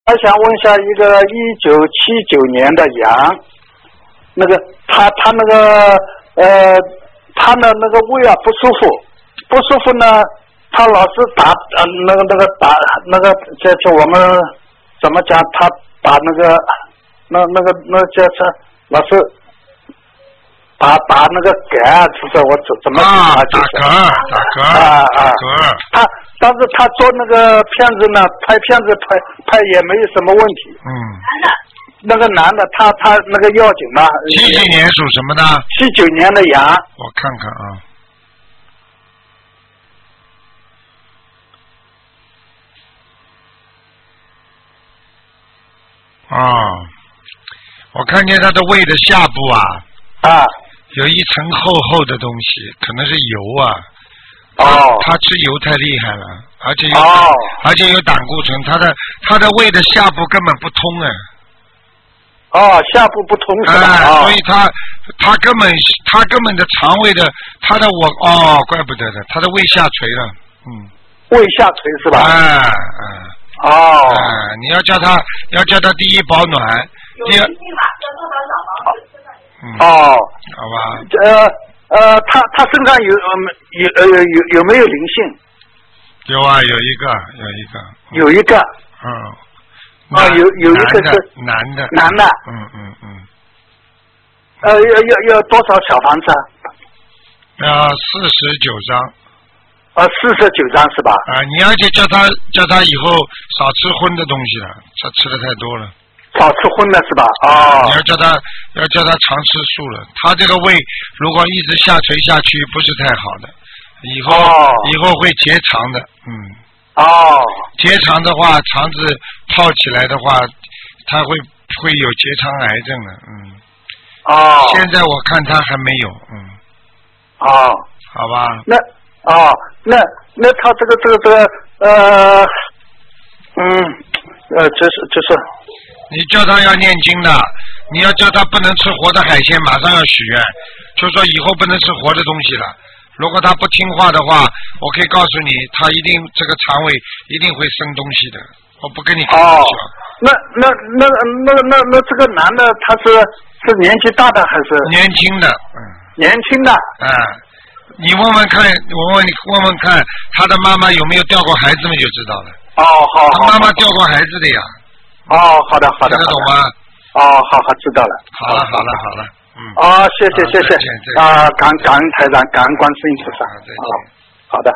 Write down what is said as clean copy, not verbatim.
还想问一下一个1979年的羊，那个他那个他的那个胃啊不舒服呢，他老是打那个这我们怎么讲，他打那个叫老是打那个嗝，就是我怎么打嗝。 但是他做那个片子呢，拍片子拍也没有什么问题。那个男的他那个要紧吗 ？79年属什么的 ？79年的羊。 我看看我看见他的胃的下部有一层厚厚的东西，可能是油啊。他吃油太厉害了，而且有胆固醇，他的胃的下部根本不通下部不通是吧？ 所以他根本的肠胃的怪不得的，他的胃下垂了， 胃下垂是吧？ 你要叫他第一保暖，第二好吧。他身上有没有灵性？有啊，有一个。有一个是男的。要多少小房子？要49张。49张是吧？你而且叫他以后少吃荤的东西了，他吃的太多了。少吃荤的是吧？你要叫他常吃素了。他这个胃如果一直下垂下去，不是太好的，以后会结肠的。结肠的话，肠子泡起来的话，他会有结肠癌症的。现在我看他还没有。好吧。那他这个就是。你叫他要念经的，你要叫他不能吃活的海鲜，马上要许愿，就说以后不能吃活的东西了。如果他不听话的话，我可以告诉你，他一定这个肠胃一定会生东西的。我不跟你开玩笑。那这个男的他是年纪大的还是年轻的？年轻的。你问问看，他的妈妈有没有掉过孩子们就知道了。好。他妈妈掉过孩子的呀。好的。听得懂吗？好，知道了。好了。谢谢。感恩台长，感恩观世音菩萨。好的。